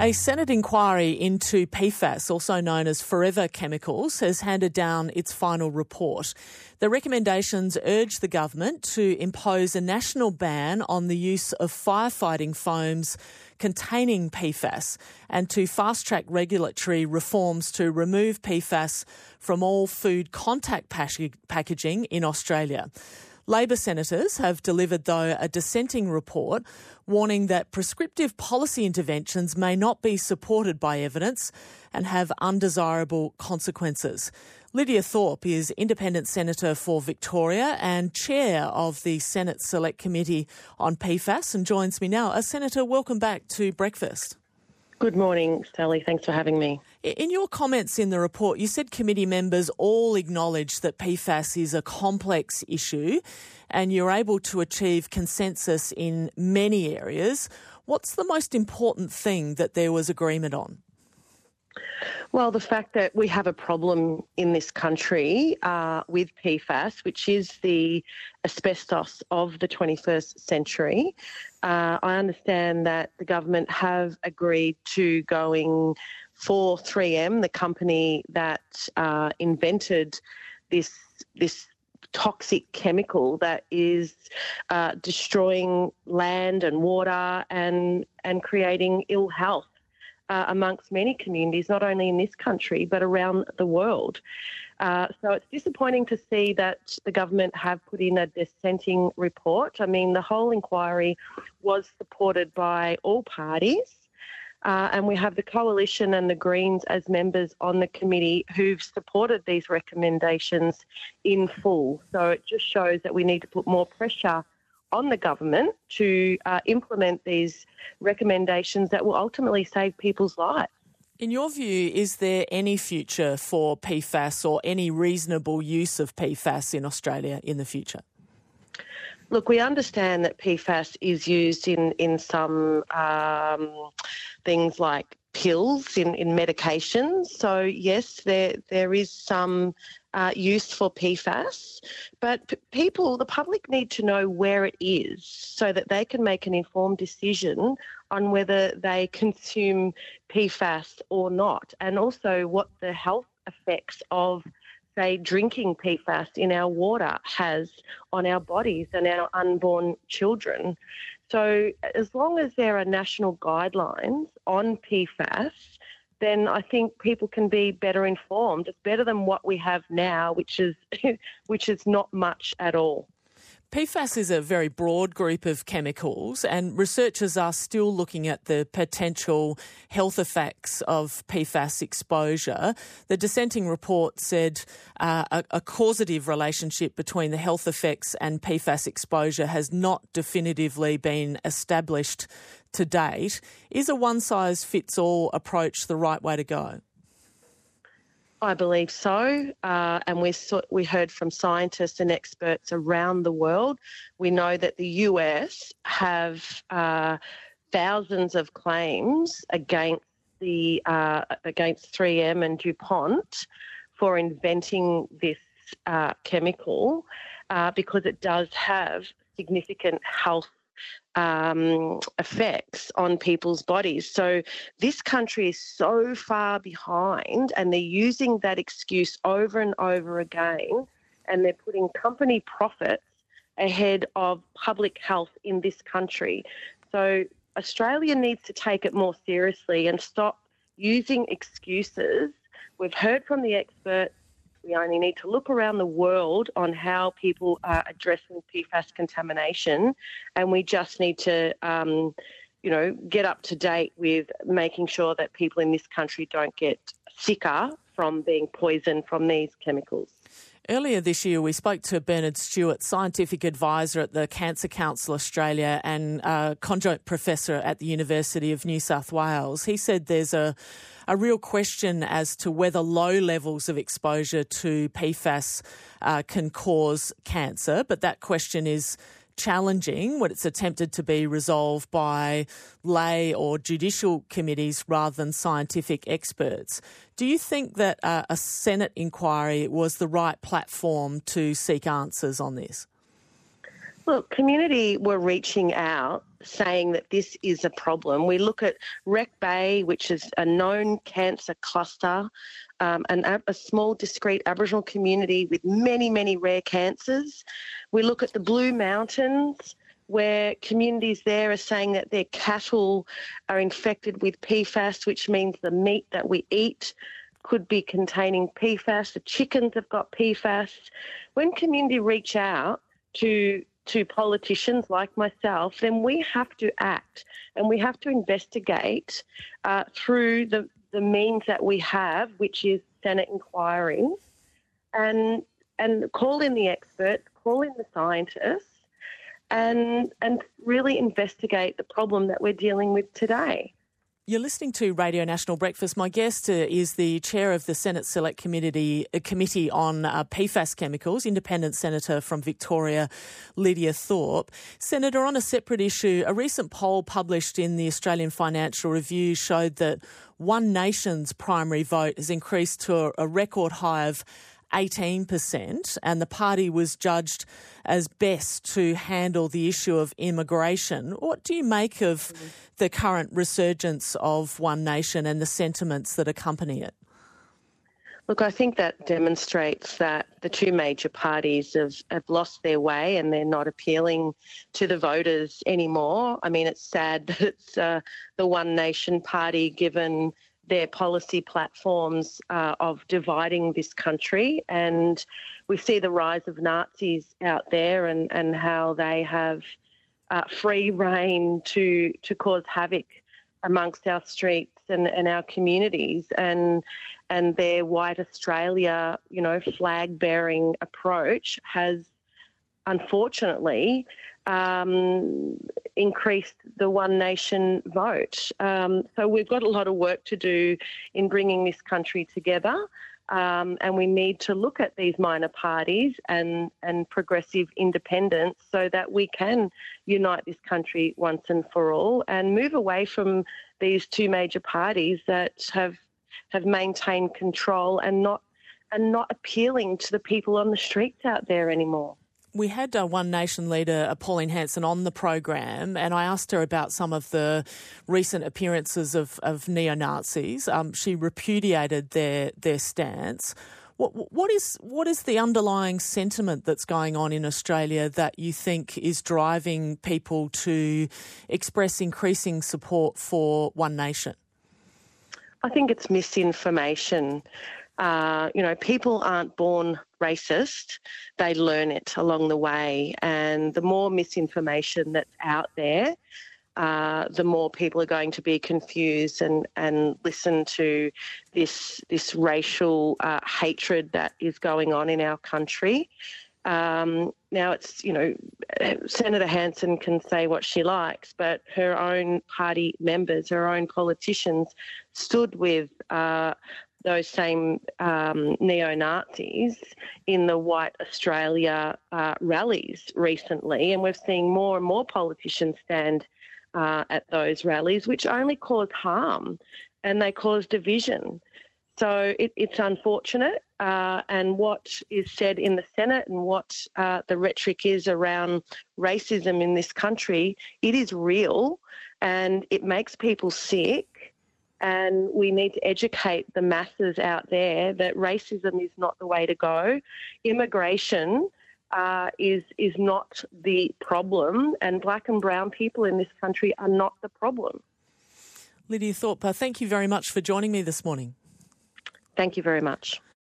A Senate inquiry into PFAS, also known as Forever Chemicals, has handed down its final report. The recommendations urge the government to impose a national ban on the use of firefighting foams containing PFAS and to fast-track regulatory reforms to remove PFAS from all food contact packaging in Australia. Labor senators have delivered, though, a dissenting report warning that prescriptive policy interventions may not be supported by evidence and have undesirable consequences. Lydia Thorpe is Independent Senator for Victoria and Chair of the Senate Select Committee on PFAS and joins me now. Senator, welcome back to Breakfast. Good morning, Sally. Thanks for having me. In your comments in the report, you said committee members all acknowledge that PFAS is a complex issue and you're able to achieve consensus in many areas. What's the most important thing that there was agreement on? Well, the fact that we have a problem in this country with PFAS, which is the asbestos of the 21st century. I understand that the government have agreed to going for 3M, the company that invented this toxic chemical that is destroying land and water and creating ill health amongst many communities, not only in this country but around the world. So it's disappointing to see that the government have put in a dissenting report. I mean, the whole inquiry was supported by all parties. And we have the Coalition and the Greens as members on the committee who've supported these recommendations in full. So it just shows that we need to put more pressure on the government to implement these recommendations that will ultimately save people's lives. In your view, is there any future for PFAS or any reasonable use of PFAS in Australia in the future? Look, we understand that PFAS is used in some things like pills, in medications. So, yes, there is some use for PFAS, but the public need to know where it is so that they can make an informed decision on whether they consume PFAS or not, and also what the health effects of, say, drinking PFAS in our water has on our bodies and our unborn children. So as long as there are national guidelines on PFAS, then I think people can be better informed. It's better than what we have now, which is not much at all. PFAS is a very broad group of chemicals and researchers are still looking at the potential health effects of PFAS exposure. The dissenting report said a causative relationship between the health effects and PFAS exposure has not definitively been established to date. Is a one-size-fits-all approach the right way to go? I believe so, and we heard from scientists and experts around the world. We know that the US have thousands of claims against 3M and DuPont for inventing this chemical because it does have significant health effects on people's bodies. So this country is so far behind and they're using that excuse over and over again, and they're putting company profits ahead of public health in this country. So Australia needs to take it more seriously and stop using excuses. We've heard from the experts. We only need to look around the world on how people are addressing PFAS contamination, and we just need to, get up to date with making sure that people in this country don't get sicker from being poisoned from these chemicals. Earlier this year, we spoke to Bernard Stewart, Scientific Advisor at the Cancer Council Australia and Conjoint Professor at the University of New South Wales. He said there's a real question as to whether low levels of exposure to PFAS can cause cancer, but that question is challenging when it's attempted to be resolved by lay or judicial committees rather than scientific experts. Do you think that a Senate inquiry was the right platform to seek answers on this? Look, community were reaching out saying that this is a problem. We look at Wreck Bay, which is a known cancer cluster, a small discrete Aboriginal community with many, many rare cancers. We look at the Blue Mountains, where communities there are saying that their cattle are infected with PFAS, which means the meat that we eat could be containing PFAS. The chickens have got PFAS. When community reach out to politicians like myself, then we have to act and we have to investigate through the means that we have, which is Senate inquiries, and call in the experts, call in the scientists, and really investigate the problem that we're dealing with today. You're listening to Radio National Breakfast. My guest is the chair of the Senate Select Committee on PFAS chemicals, Independent Senator from Victoria, Lydia Thorpe. Senator, on a separate issue, a recent poll published in the Australian Financial Review showed that One Nation's primary vote has increased to a record high of 18%, and the party was judged as best to handle the issue of immigration. What do you make of the current resurgence of One Nation and the sentiments that accompany it? Look, I think that demonstrates that the two major parties have lost their way and they're not appealing to the voters anymore. I mean, it's sad that it's the One Nation party, given their policy platforms of dividing this country. And we see the rise of Nazis out there and how they have free rein to cause havoc amongst our streets and our communities. And their White Australia, flag-bearing approach has unfortunately increased the One Nation vote. So we've got a lot of work to do in bringing this country together, and we need to look at these minor parties and progressive independents so that we can unite this country once and for all and move away from these two major parties that have maintained control and not appealing to the people on the streets out there anymore. We had One Nation leader Pauline Hanson on the program, and I asked her about some of the recent appearances of neo-Nazis. She repudiated their stance. What is the underlying sentiment that's going on in Australia that you think is driving people to express increasing support for One Nation? I think it's misinformation. People aren't born racist, they learn it along the way. And the more misinformation that's out there, the more people are going to be confused and listen to this racial hatred that is going on in our country. Now it's, Senator Hanson can say what she likes, but her own party members, her own politicians stood with those same neo-Nazis in the White Australia rallies recently, and we're seeing more and more politicians stand at those rallies, which only cause harm and they cause division. So it's unfortunate, and what is said in the Senate and what the rhetoric is around racism in this country, it is real and it makes people sick. And we need to educate the masses out there that racism is not the way to go. Immigration is not the problem, and black and brown people in this country are not the problem. Lydia Thorpe, thank you very much for joining me this morning. Thank you very much.